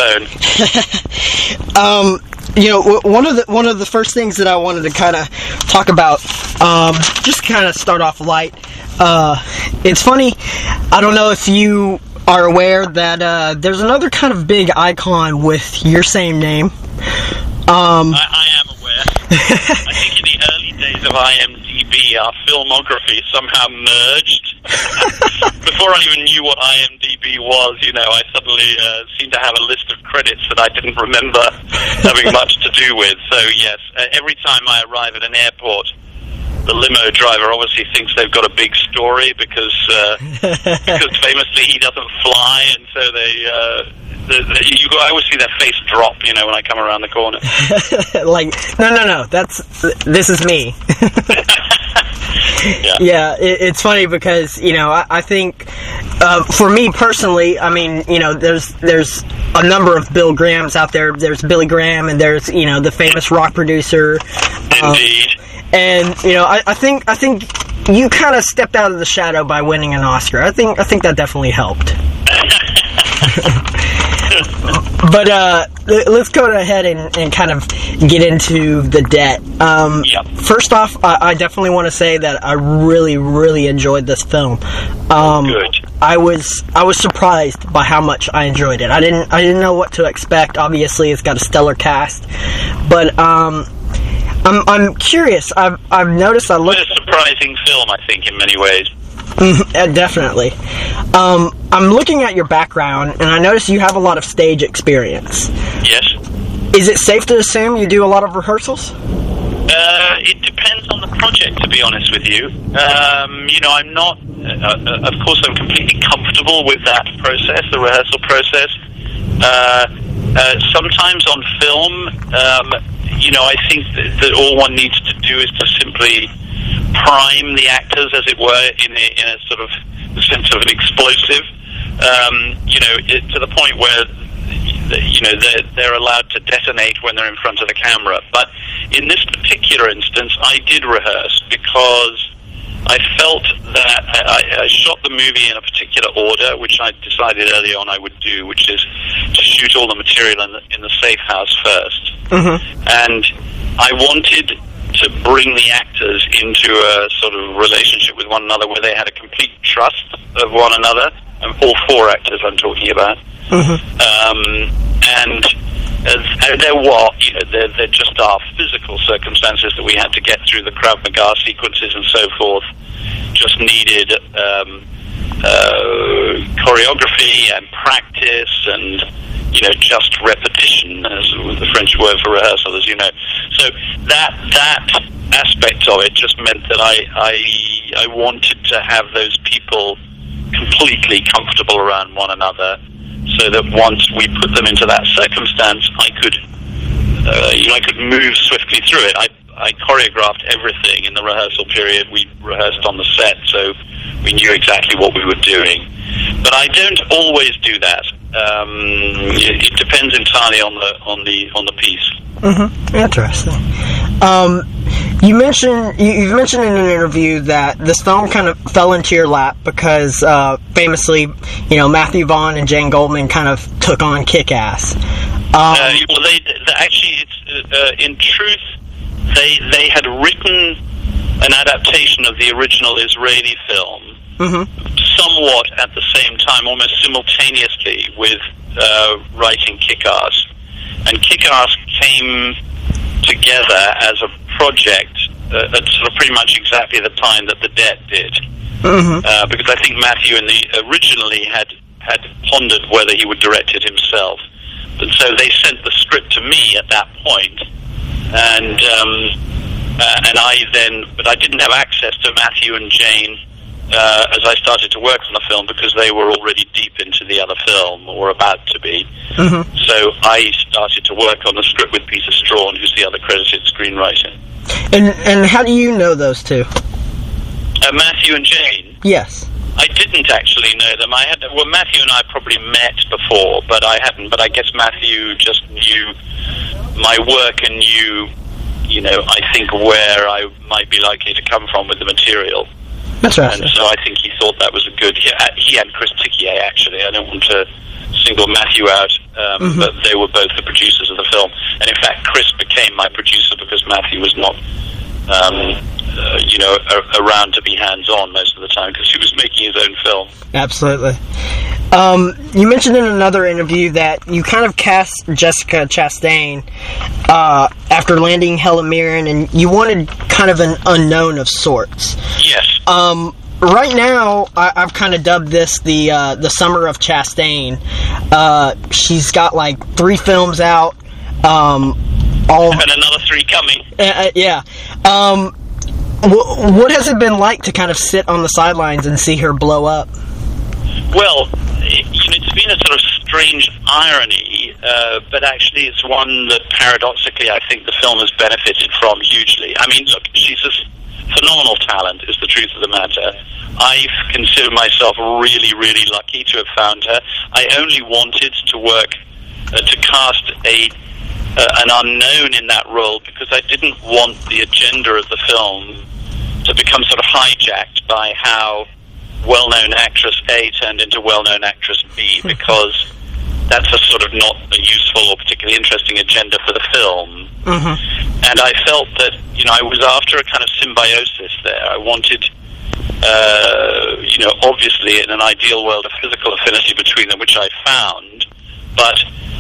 phone. One of the first things that I wanted to kind of talk about, just kind of start off light. It's funny. I don't know if you are aware that there's another kind of big icon with your same name. I am aware. I think in the early days of IMDb, our filmography somehow merged. Before I even knew what IMDb was, I suddenly seemed to have a list of credits that I didn't remember having much to do with. So yes, every time I arrive at an airport, the limo driver obviously thinks they've got a big story because famously he doesn't fly, and so I always see their face drop, when I come around the corner. Like, no, this is me. Yeah, it's funny because, I think, for me personally, I mean, there's a number of Bill Grahams out there. There's Billy Graham, and there's, the famous rock producer. Indeed. And, I think you kind of stepped out of the shadow by winning an Oscar. I think that definitely helped. But let's go ahead and kind of get into the debt. First off, I definitely want to say that I really, really enjoyed this film. Good. I was surprised by how much I enjoyed it. I didn't know what to expect. Obviously, it's got a stellar cast, but I'm curious. I've noticed I looked. It's a surprising film, I think, in many ways. Definitely. I'm looking at your background, and I notice you have a lot of stage experience. Yes. Is it safe to assume you do a lot of rehearsals? It depends on the project, to be honest with you. I'm not... of course, I'm completely comfortable with that process, the rehearsal process. Sometimes on film, I think that all one needs to do is to simply prime the actors, as it were, in a sort of sense of an explosive, to the point where they're allowed to detonate when they're in front of the camera. But in this particular instance, I did rehearse because I felt that I shot the movie in a particular order, which I decided early on I would do, which is to shoot all the material in the safe house first. Mm-hmm. And I wanted to bring the actors into a sort of relationship with one another where they had a complete trust of one another, and all four actors I'm talking about. Mm-hmm. And there just are physical circumstances that we had to get through. The Krav Maga sequences and so forth just needed choreography and practice and just repetition, as the French word for rehearsal, as you know. So that aspect of it just meant that I wanted to have those people completely comfortable around one another, so that once we put them into that circumstance, I could move swiftly through it. I choreographed everything in the rehearsal period. We rehearsed on the set, so we knew exactly what we were doing. But I don't always do that. It depends entirely on the piece. Mm-hmm. Interesting. You've mentioned in an interview that this film kind of fell into your lap because famously, Matthew Vaughn and Jane Goldman kind of took on Kick-Ass. They actually, in truth, they had written an adaptation of the original Israeli film. Mm-hmm. Somewhat at the same time, almost simultaneously with writing Kick-Ass. And Kick-Ass came together as a project at sort of pretty much exactly the time that The Debt did. Mm-hmm. Because I think Matthew originally had pondered whether he would direct it himself. And so they sent the script to me at that point. And but I didn't have access to Matthew and Jane as I started to work on the film, because they were already deep into the other film, or about to be. Mm-hmm. So I started to work on the script with Peter Strawn, who's the other credited screenwriter. And how do you know those two? Matthew and Jane? Yes. I didn't actually know them. Matthew and I probably met before, but I hadn't. But I guess Matthew just knew my work and knew, I think, where I might be likely to come from with the material. That's right. And so I think he thought that was a good... He and Chris Tickhier, actually. I don't want to single Matthew out, but they were both the producers of the film. And in fact, Chris became my producer because Matthew was not, around to be hands-on most of the time because he was making his own film. Absolutely. You mentioned in another interview that you kind of cast Jessica Chastain after landing Helen Mirren, and you wanted kind of an unknown of sorts. Yes. Right now, I've kind of dubbed this the Summer of Chastain. She's got like 3 films out. And another 3 coming. Yeah. What has it been like to kind of sit on the sidelines and see her blow up? Well, it's been a sort of strange irony, but actually it's one that paradoxically I think the film has benefited from hugely. I mean, look, she's a phenomenal talent, is the truth of the matter. I consider myself really, really lucky to have found her. I only wanted to work, to cast an unknown in that role because I didn't want the agenda of the film to become sort of hijacked by how well-known actress A turned into well-known actress B, because that's a sort of not a useful or particularly interesting agenda for the film. And I felt that, I was after a kind of symbiosis there. I wanted, obviously in an ideal world, a physical affinity between them, which I found, but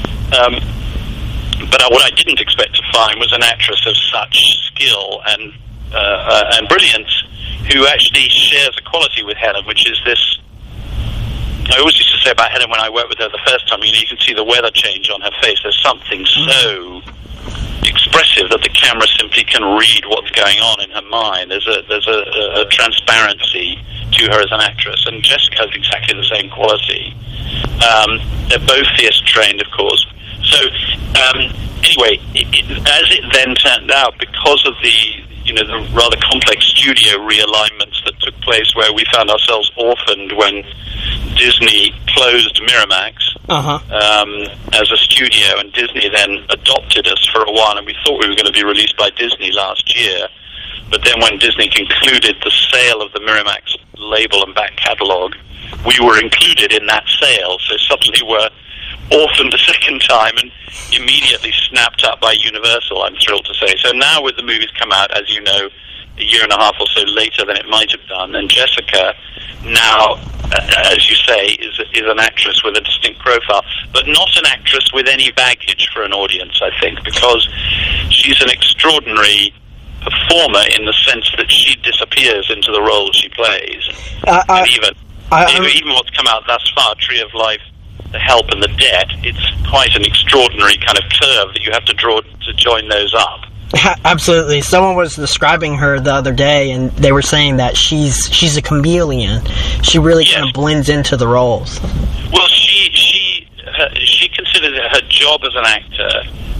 what I didn't expect to find was an actress of such skill and brilliance who actually shares a quality with Helen, which is this. I always used to say about Helen when I worked with her the first time, you can see the weather change on her face. There's something so expressive that the camera simply can read what's going on in her mind. There's a transparency to her as an actress, and Jessica has exactly the same quality. They're both theatre trained, of course. So anyway, as it then turned out, because of the rather complex studio realignments that took place, where we found ourselves orphaned when Disney closed Miramax as a studio, and Disney then adopted us for a while, and we thought we were going to be released by Disney last year. But then when Disney concluded the sale of the Miramax label and back catalogue, we were included in that sale, so suddenly we're orphaned a second time and immediately snapped up by Universal, I'm thrilled to say. So now with the movies come out, as you know, a year and a half or so later than it might have done, and Jessica now, as you say, is an actress with a distinct profile, but not an actress with any baggage for an audience, I think, because she's an extraordinary performer in the sense that she disappears into the role she plays. Even what's come out thus far, Tree of Life, The Help and The Debt, it's quite an extraordinary kind of curve that you have to draw to join those up. Absolutely. Someone was describing her the other day, and they were saying that she's a chameleon. She really kind of blends into the roles. Well, she considers it her job as an actor,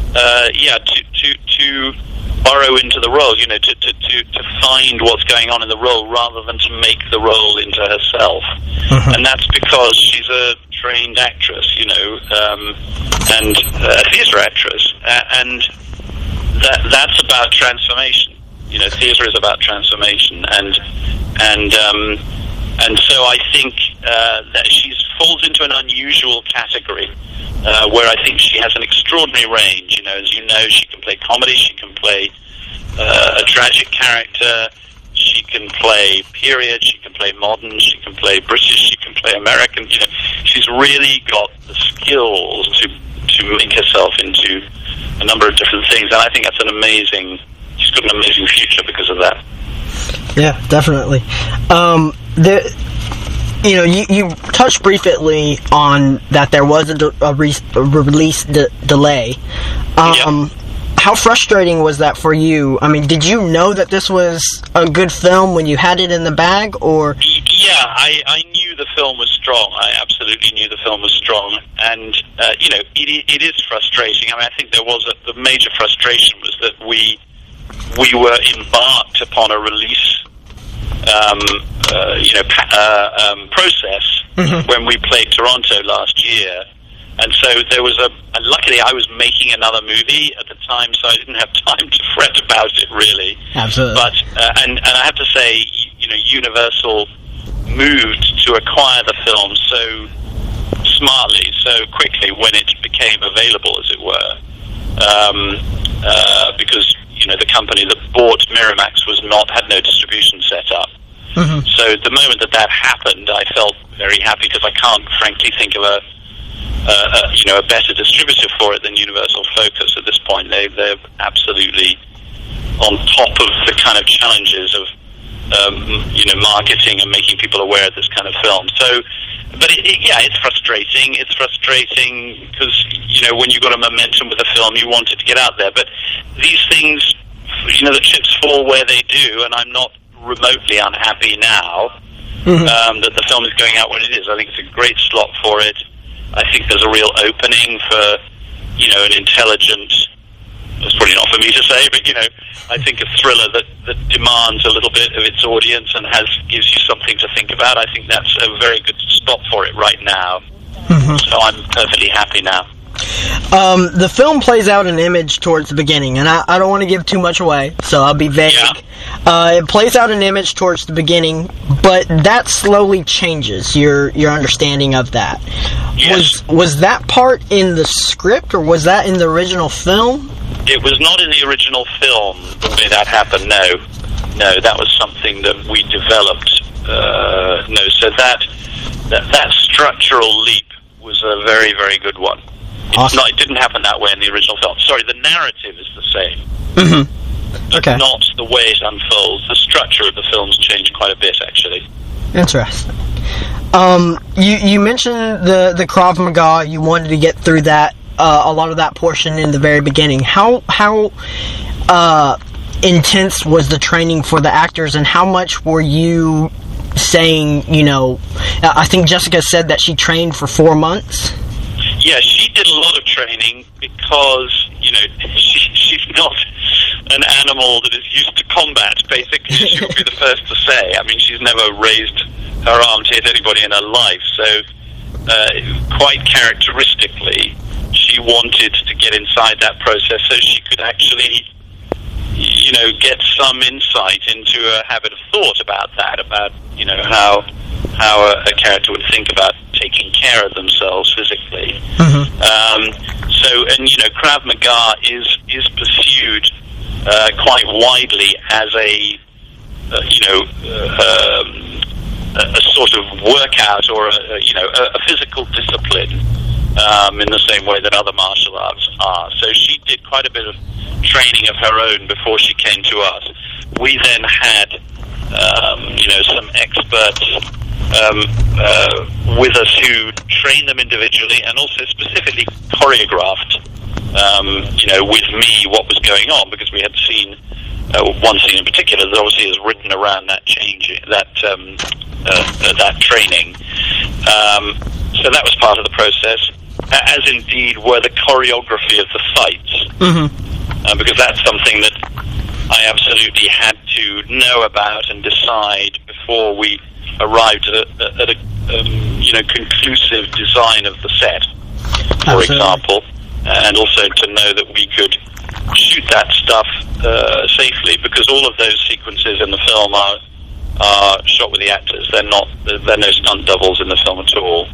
to burrow into the role, to find what's going on in the role rather than to make the role into herself. And that's because she's a trained actress, and a theatre actress, and that's about transformation. Theatre is about transformation, and so I think that she falls into an unusual category where I think she has an extraordinary range. As you know, she can play comedy, she can play a tragic character, she can play period, she can play modern, she can play British, she can play American. She's really got the skills to make herself into a number of different things, and I think she's got an amazing future because of that. Yeah, definitely. You touched briefly on that there was a release delay. How frustrating was that for you? I mean, did you know that this was a good film when you had it in the bag, or? Yeah, I knew the film was strong. I absolutely knew the film was strong, and it is frustrating. I mean, I think the major frustration was that we were embarked upon a release process when we played Toronto last year, and so there was luckily I was making another movie at the time, so I didn't have time to fret about it really. Absolutely. But and I have to say, Universal moved to acquire the film so smartly, so quickly when it became available, as it were, because the company that bought Miramax had no distribution set up. Mm-hmm. So the moment that happened, I felt very happy, because I can't frankly think of a better distributor for it than Universal Focus at this point. They're absolutely on top of the kind of challenges of marketing and making people aware of this kind of film. So, but it's frustrating. It's frustrating because when you've got a momentum with a film, you want it to get out there. But these things, the chips fall where they do, and I'm not remotely unhappy now that the film is going out when it is. I think it's a great slot for it. I think there's a real opening for an intelligent. It's probably not for me to say, but I think a thriller that demands a little bit of its audience and gives you something to think about. I think that's a very good spot for it right now. Mm-hmm. So I'm perfectly happy now. The film plays out an image towards the beginning, and I don't want to give too much away, so I'll be vague. Yeah. It plays out an image towards the beginning, but that slowly changes your understanding of that. Yes. Was that part in the script, or was that in the original film? It was not in the original film the way that happened, no, that was something that we developed, so that structural leap was a very, very good one. Awesome. It didn't happen that way in the original film. Sorry, the narrative is the same. Mm-hmm. Okay. Not the way it unfolds. The structure of the film's changed quite a bit, actually. Interesting. You mentioned the Krav Maga. You wanted to get through that, a lot of that portion in the very beginning. How intense was the training for the actors, and how much were you saying, I think Jessica said that she trained for 4 months? Yeah, she did a lot of training because, she's not an animal that is used to combat, basically. She would be the first to say. I mean, she's never raised her arm to hit anybody in her life, so quite characteristically, she wanted to get inside that process so she could actually, get some insight into a habit of thought about that, about, how a character would think about taking care of themselves physically. Mm-hmm. Krav Maga is pursued quite widely as a sort of workout or a physical discipline in the same way that other martial arts are. So she did quite a bit of training of her own before she came to us. We then had some experts with us who trained them individually and also specifically choreographed, with me what was going on, because we had seen one scene in particular that obviously is written around that change, that training. So that was part of the process, as indeed were the choreography of the fights, because that's something that I absolutely had to know about and decide before we arrived at a conclusive design of the set, for example, and also to know that we could shoot that stuff safely, because all of those sequences in the film are shot with the actors. They're no stunt doubles in the film at all.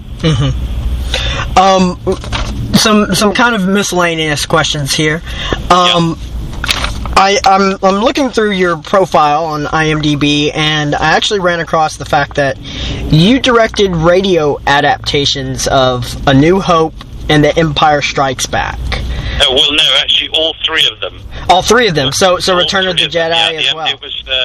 Some kind of miscellaneous questions here. I'm looking through your profile on IMDb, and I actually ran across the fact that you directed radio adaptations of A New Hope and The Empire Strikes Back. Well, no, actually, all three of them. All three of them. So Return of the Jedi as well.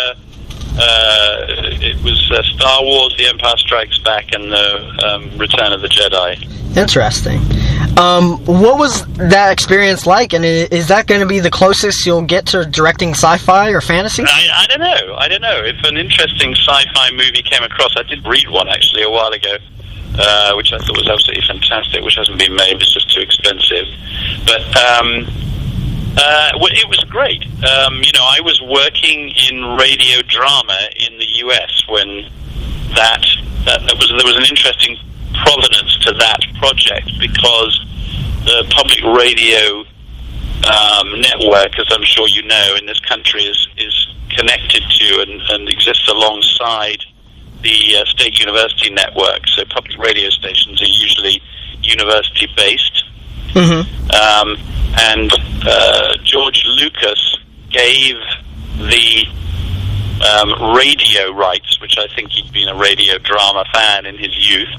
It was Star Wars, The Empire Strikes Back, and the Return of the Jedi. Interesting. What was that experience like, and is that going to be the closest you'll get to directing sci-fi or fantasy? I don't know. If an interesting sci-fi movie came across, I did read one actually a while ago, which I thought was absolutely fantastic, which hasn't been made, it's just too expensive. But it was great. I was working in radio drama in the US when there was an interesting provenance to that project, because the public radio network, as I'm sure you know, in this country is connected to and exists alongside the state university network. So public radio stations are usually university-based. And George Lucas gave the radio rights, which I think he'd been a radio drama fan in his youth,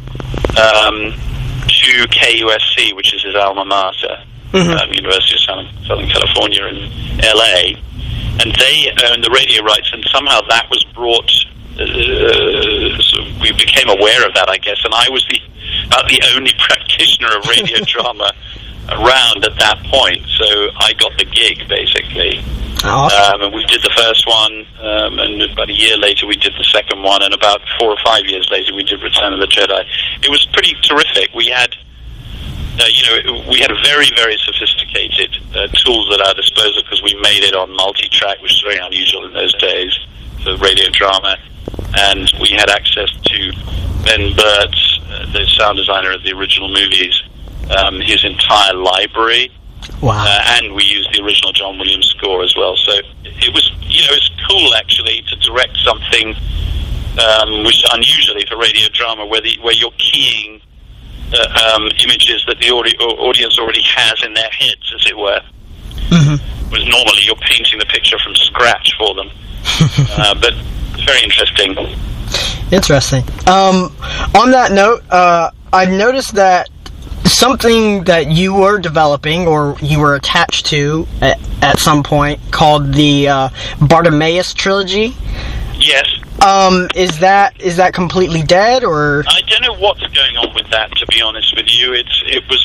to KUSC, which is his alma mater, University of Southern California in LA, and they owned the radio rights, and somehow that was brought, so we became aware of that, I guess, and I was about the only practitioner of radio drama around at that point, so I got the gig, basically. Awesome. And we did the first one, and about a year later we did the second one, and about 4 or 5 years later we did Return of the Jedi. It was pretty terrific. We had, we had very, very sophisticated tools at our disposal because we made it on multi-track, which is very unusual in those days for radio drama, and we had access to Ben Burtt's, the sound designer of the original movies, his entire library. Wow. And we used the original John Williams score as well. So it was, it's cool actually to direct something which is unusually for radio drama, where you're keying images that the audience already has in their heads, as it were. Whereas normally you're painting the picture from scratch for them. But it's very interesting. Interesting. On that note, I've noticed that something that you were developing or you were attached to at some point called the Bartimaeus trilogy. Yes. Is that completely dead, or? I don't know what's going on with that, to be honest with you. It was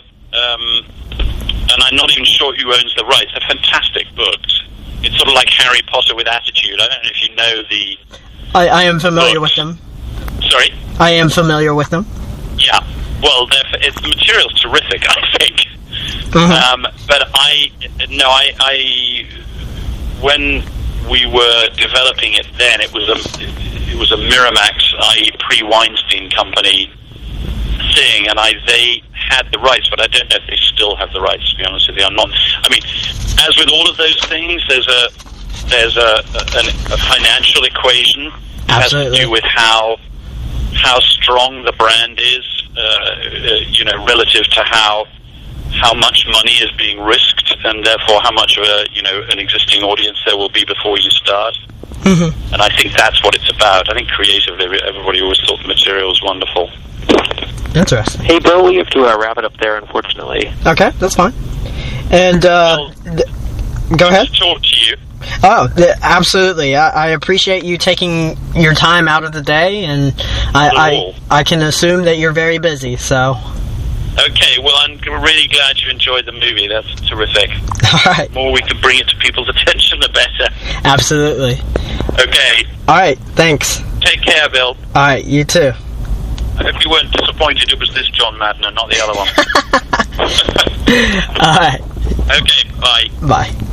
and I'm not even sure who owns the rights. They're fantastic books. It's sort of like Harry Potter with attitude. I don't know if you know the. I am familiar with them. Sorry? I am familiar with them. Yeah. Well, the material's terrific, I think. But when we were developing it then, it was a Miramax, i.e. pre-Weinstein company thing, and they had the rights, but I don't know if they still have the rights, to be honest with you. I mean, as with all of those things, there's a financial equation. It Absolutely. has to do with how strong the brand is, relative to how much money is being risked, and therefore how much of an existing audience there will be before you start. And I think that's what it's about. I think creatively, everybody always thought the material was wonderful. Interesting. Hey, Bill, we have to wrap it up there, unfortunately. Okay, that's fine. And go ahead. Talk to you. Oh, absolutely. I appreciate you taking your time out of the day, and I can assume that you're very busy, so. Okay, well, I'm really glad you enjoyed the movie. That's terrific. All right. The more we can bring it to people's attention, the better. Absolutely. Okay. All right, thanks. Take care, Bill. All right, you too. I hope you weren't disappointed it was this John Madden and not the other one. All right. Okay, bye. Bye.